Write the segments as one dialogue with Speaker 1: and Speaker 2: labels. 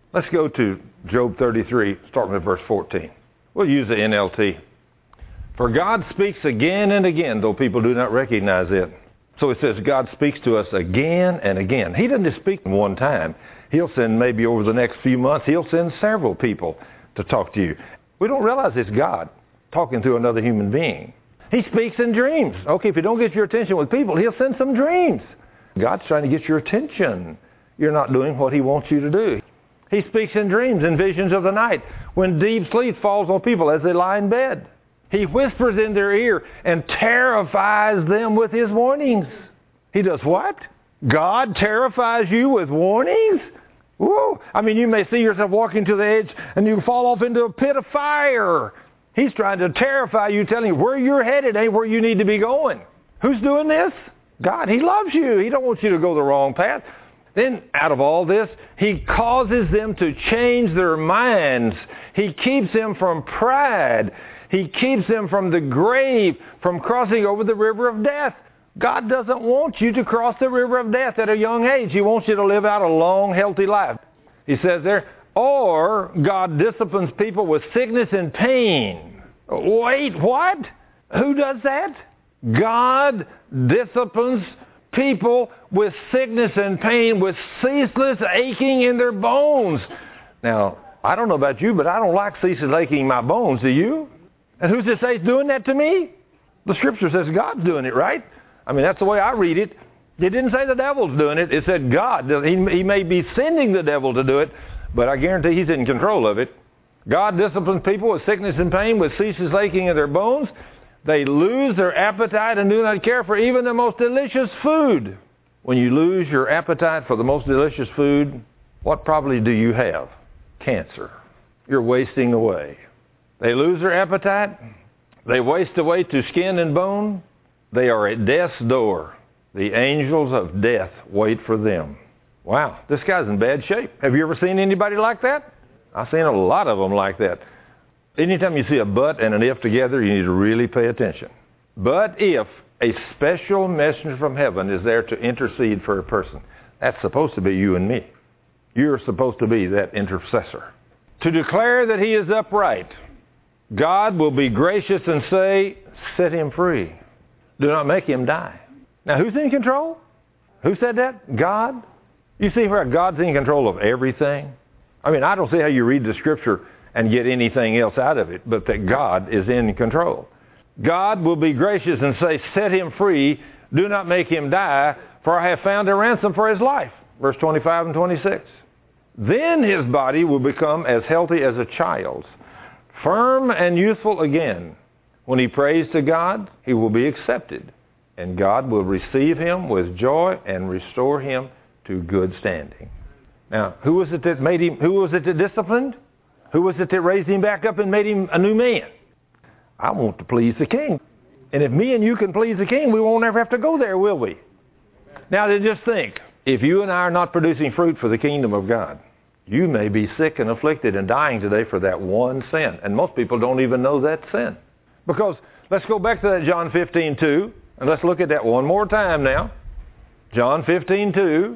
Speaker 1: Let's go to Job 33, starting with verse 14. We'll use the NLT. For God speaks again and again, though people do not recognize it. So it says God speaks to us again and again. He doesn't just speak one time. He'll send maybe over the next few months, he'll send several people to talk to you. We don't realize it's God talking to another human being. He speaks in dreams. Okay, if you don't get your attention with people, he'll send some dreams. God's trying to get your attention. You're not doing what he wants you to do. He speaks in dreams and visions of the night when deep sleep falls on people as they lie in bed. He whispers in their ear and terrifies them with his warnings. He does what? God terrifies you with warnings? Whoa. I mean, you may see yourself walking to the edge and you fall off into a pit of fire. He's trying to terrify you, telling you where you're headed ain't where you need to be going. Who's doing this? God. He loves you. He don't want you to go the wrong path. Then, out of all this, he causes them to change their minds. He keeps them from pride. He keeps them from the grave, from crossing over the river of death. God doesn't want you to cross the river of death at a young age. He wants you to live out a long, healthy life. He says there, or God disciplines people with sickness and pain. Wait, what? Who does that? God disciplines people with sickness and pain, with ceaseless aching in their bones. Now, I don't know about you, but I don't like ceaseless aching in my bones. Do you? And who's to say it's doing that to me? The Scripture says God's doing it, right? I mean, that's the way I read it. It didn't say the devil's doing it. It said God. He may be sending the devil to do it, but I guarantee he's in control of it. God disciplines people with sickness and pain, with ceaseless aching in their bones. They lose their appetite and do not care for even the most delicious food. When you lose your appetite for the most delicious food, what probably do you have? Cancer. You're wasting away. They lose their appetite. They waste away to skin and bone. They are at death's door. The angels of death wait for them. Wow, this guy's in bad shape. Have you ever seen anybody like that? I've seen a lot of them like that. Anytime you see a but and an if together, you need to really pay attention. But if a special messenger from heaven is there to intercede for a person, that's supposed to be you and me. You're supposed to be that intercessor. To declare that he is upright, God will be gracious and say, set him free. Do not make him die. Now, who's in control? Who said that? God. You see where God's in control of everything? I mean, I don't see how you read the Scripture and get anything else out of it, but that God is in control. God will be gracious and say, set him free. Do not make him die, for I have found a ransom for his life. Verse 25 and 26. Then his body will become as healthy as a child's, firm and youthful again. When he prays to God, he will be accepted, and God will receive him with joy and restore him to good standing. Now, who was it that made him? Who was it that disciplined? Who was it that raised him back up and made him a new man? I want to please the King. And if me and you can please the King, we won't ever have to go there, will we? Now, just think, if you and I are not producing fruit for the kingdom of God, you may be sick and afflicted and dying today for that one sin. And most people don't even know that sin. Because, let's go back to that John 15:2, and let's look at that one more time now. John 15:2,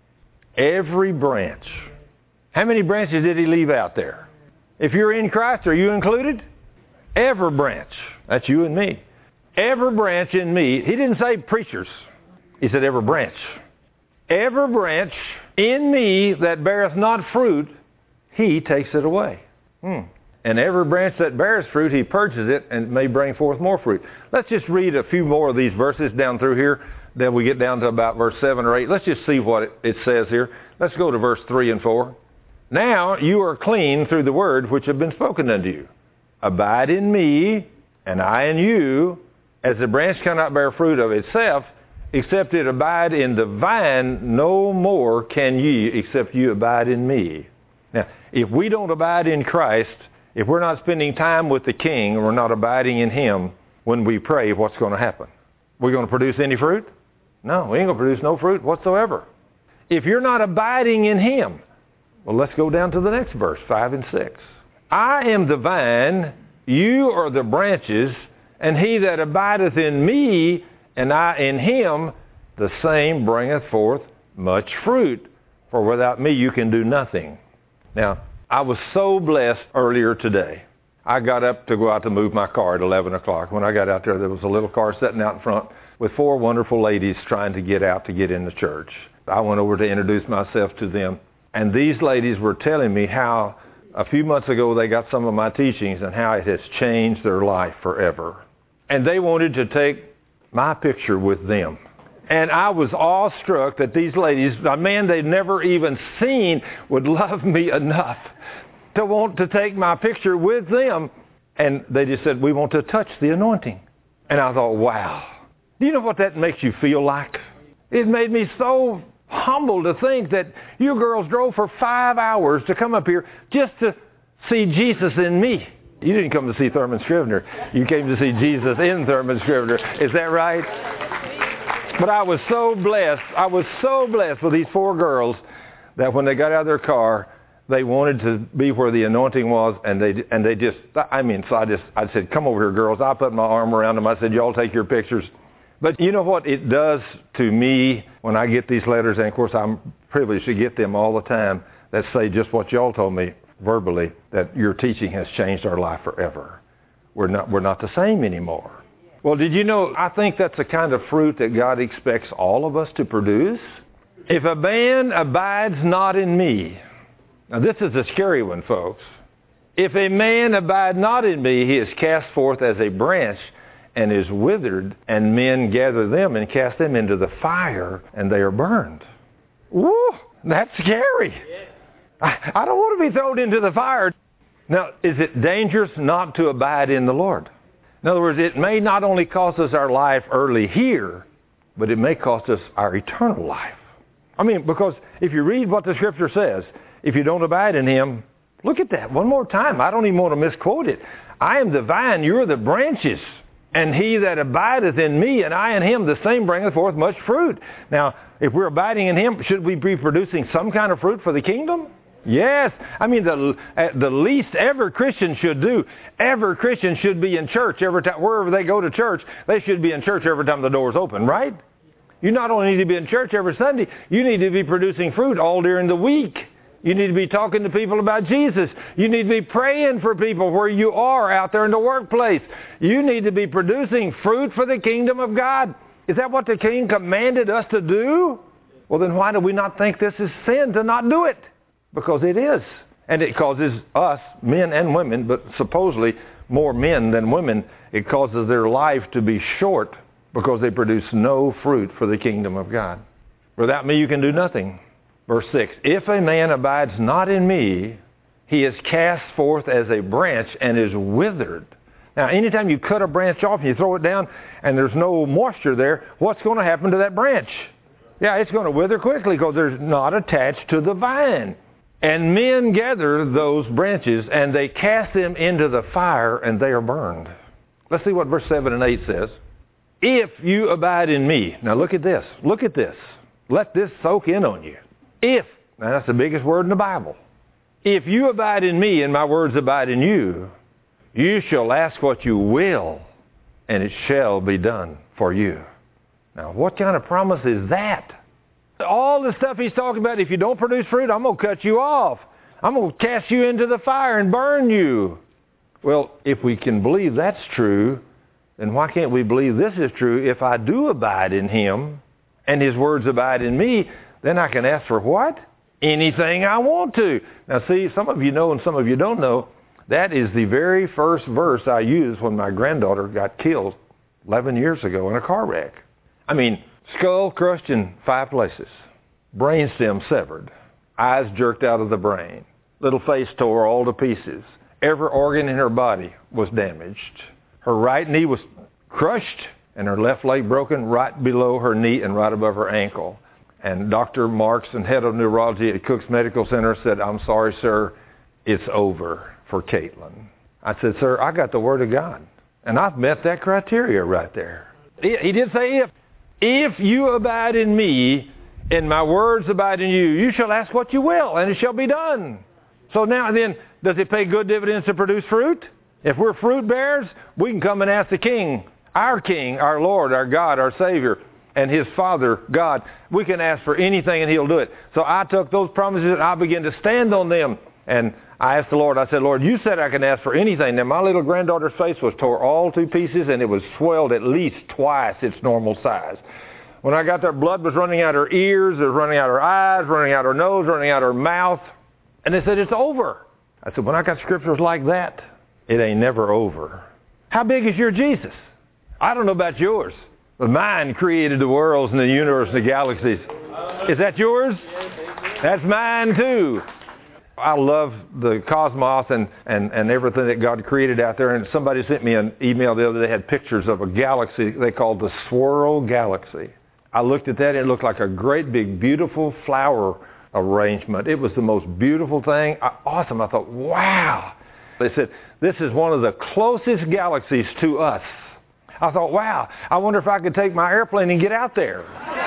Speaker 1: every branch. How many branches did he leave out there? If you're in Christ, are you included? Every branch. That's you and me. Every branch in me. He didn't say preachers. He said every branch. Every branch in me that beareth not fruit, he takes it away. And every branch that bears fruit, he purges it and may bring forth more fruit. Let's just read a few more of these verses down through here. Then we get down to about verse 7 or 8. Let's just see what it says here. Let's go to verse 3 and 4. Now you are clean through the word which have been spoken unto you. Abide in me, and I in you, as the branch cannot bear fruit of itself, except it abide in the vine, no more can ye, except you abide in me. Now, if we don't abide in Christ, if we're not spending time with the King, and we're not abiding in him, when we pray, what's going to happen? We're going to produce any fruit? No, we ain't going to produce no fruit whatsoever. If you're not abiding in him, well, let's go down to the next verse, 5 and 6. I am the vine, you are the branches, and he that abideth in me, and I in him, the same bringeth forth much fruit. For without me you can do nothing. Now, I was so blessed earlier today. I got up to go out to move my car at 11 o'clock. When I got out there was a little car sitting out in front with 4 wonderful ladies trying to get out to get in the church. I went over to introduce myself to them. And these ladies were telling me how a few months ago they got some of my teachings and how it has changed their life forever. And they wanted to take my picture with them. And I was awestruck that these ladies, a man they'd never even seen, would love me enough to want to take my picture with them. And they just said, we want to touch the anointing. And I thought, wow. Do you know what that makes you feel like? It made me so humbled to think that you girls drove for 5 hours to come up here just to see Jesus in me. You didn't come to see Thurman Scrivener. You came to see Jesus in Thurman Scrivener. Is that right? But I was so blessed. I was so blessed with these 4 girls that when they got out of their car, they wanted to be where the anointing was, and they just, so I said, come over here, girls. I put my arm around them. I said, y'all take your pictures. But you know what it does to me when I get these letters, and of course I'm privileged to get them all the time, that say just what y'all told me verbally, that your teaching has changed our life forever. We're not the same anymore. Well, did you know, I think that's the kind of fruit that God expects all of us to produce. If a man abides not in me, now this is a scary one, folks. If a man abide not in me, he is cast forth as a branch and is withered, and men gather them and cast them into the fire, and they are burned. Woo, that's scary. I don't want to be thrown into the fire. Now, is it dangerous not to abide in the Lord? In other words, it may not only cost us our life early here, but it may cost us our eternal life. I mean, because if you read what the Scripture says, if you don't abide in Him, look at that one more time. I don't even want to misquote it. I am the vine, you are the branches. And he that abideth in me, and I in him, the same bringeth forth much fruit. Now, if we're abiding in Him, should we be producing some kind of fruit for the kingdom? Yes. I mean, the least every Christian should do, every Christian should be in church every time. Wherever they go to church, they should be in church every time the door's open, right? You not only need to be in church every Sunday, you need to be producing fruit all during the week. You need to be talking to people about Jesus. You need to be praying for people where you are out there in the workplace. You need to be producing fruit for the kingdom of God. Is that what the King commanded us to do? Well, then why do we not think this is sin to not do it? Because it is. And it causes us, men and women, but supposedly more men than women, it causes their life to be short because they produce no fruit for the kingdom of God. Without me, you can do nothing. Verse 6, if a man abides not in me, he is cast forth as a branch and is withered. Now, anytime you cut a branch off and you throw it down and there's no moisture there, what's going to happen to that branch? Yeah, it's going to wither quickly because there's not attached to the vine. And men gather those branches and they cast them into the fire and they are burned. Let's see what verse 7 and 8 says. If you abide in me. Now look at this. Look at this. Let this soak in on you. If, now that's the biggest word in the Bible. If you abide in me and my words abide in you, you shall ask what you will, and it shall be done for you. Now, what kind of promise is that? All the stuff he's talking about, if you don't produce fruit, I'm going to cut you off. I'm going to cast you into the fire and burn you. Well, if we can believe that's true, then why can't we believe this is true? If I do abide in Him and His words abide in me, then I can ask for what? Anything I want to. Now see, some of you know and some of you don't know, that is the very first verse I used when my granddaughter got killed 11 years ago in a car wreck. I mean, skull crushed in 5 places, brainstem severed, eyes jerked out of the brain, little face tore all to pieces. Every organ in her body was damaged. Her right knee was crushed and her left leg broken right below her knee and right above her ankle. And Dr. Marks, and head of neurology at Cook's Medical Center, said, I'm sorry, sir, it's over for Caitlin. I said, sir, I got the Word of God. And I've met that criteria right there. He did say if you abide in me and my words abide in you, you shall ask what you will, and it shall be done. So now then, does it pay good dividends to produce fruit? If we're fruit bearers, we can come and ask the King, our Lord, our God, our Savior, and His Father, God. We can ask for anything and He'll do it. So I took those promises and I began to stand on them. And I asked the Lord, I said, Lord, you said I can ask for anything. Now, my little granddaughter's face was tore all to pieces, and it was swelled at least twice its normal size. When I got there, blood was running out her ears, it was running out her eyes, running out her nose, running out her mouth. And they said, it's over. I said, when I got scriptures like that, it ain't never over. How big is your Jesus? I don't know about yours, but mine created the worlds and the universe and the galaxies. Is that yours? That's mine too. I love the cosmos and everything that God created out there. And somebody sent me an email the other day that had pictures of a galaxy they called the Swirl Galaxy. I looked at that and it looked like a great big beautiful flower arrangement. It was the most beautiful thing. Awesome. I thought, wow. They said, this is one of the closest galaxies to us. I thought, wow, I wonder if I could take my airplane and get out there.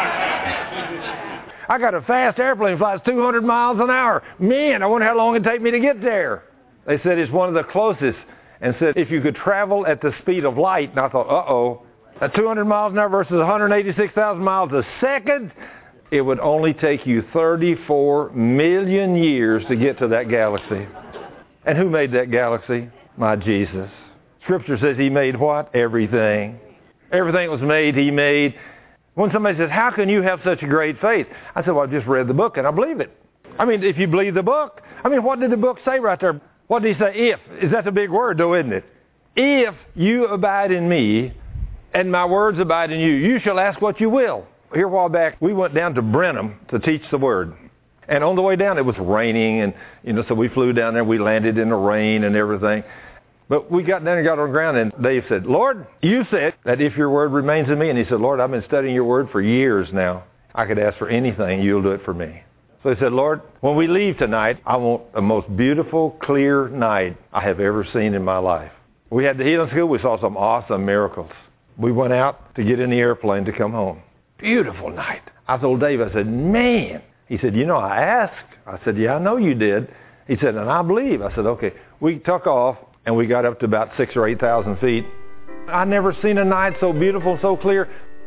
Speaker 1: I got a fast airplane, flies 200 miles an hour. Man, I wonder how long it'd take me to get there. They said it's one of the closest, and said if you could travel at the speed of light, and I thought, uh-oh, at 200 miles an hour versus 186,000 miles a second, it would only take you 34 million years to get to that galaxy. And who made that galaxy? My Jesus. Scripture says he made what? Everything. Everything was made, he made. When somebody says, how can you have such great faith? I said, well, I just read the book and I believe it. I mean, if you believe the book, what did the book say right there? What did he say? If. Is that a big word though, isn't it? If you abide in me and my words abide in you, you shall ask what you will. Here a while back, we went down to Brenham to teach the word. And on the way down, it was raining, and so we flew down there. We landed in the rain and everything. But we got down and got on the ground, and Dave said, Lord, you said that if your word remains in me. And he said, Lord, I've been studying your word for years now. I could ask for anything. You'll do it for me. So he said, Lord, when we leave tonight, I want the most beautiful, clear night I have ever seen in my life. We had the healing school. We saw some awesome miracles. We went out to get in the airplane to come home. Beautiful night. I told Dave, I said, man. He said, I asked. I said, yeah, I know you did. He said, and I believe. I said, okay. We took off, and we got up to about 6,000 or 8,000 feet. I've never seen a night so beautiful, so clear.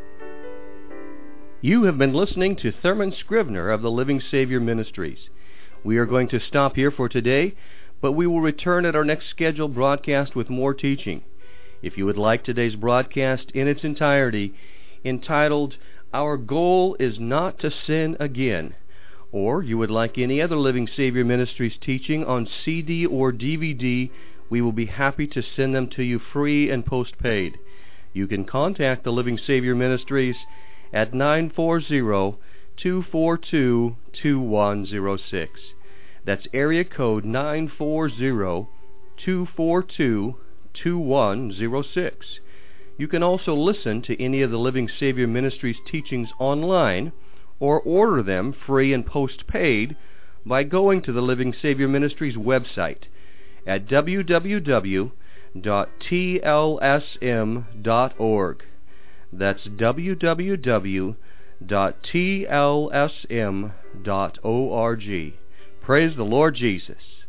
Speaker 2: You have been listening to Thurman Scrivener of the Living Savior Ministries. We are going to stop here for today, but we will return at our next scheduled broadcast with more teaching. If you would like today's broadcast in its entirety, entitled, Our Goal is Not to Sin Again, or you would like any other Living Savior Ministries teaching on CD or DVD, we will be happy to send them to you free and postpaid. You can contact the Living Savior Ministries at 940-242-2106. That's area code 940-242-2106. You can also listen to any of the Living Savior Ministries teachings online or order them free and postpaid by going to the Living Savior Ministries website at www.tlsm.org. That's www.tlsm.org. Praise the Lord Jesus.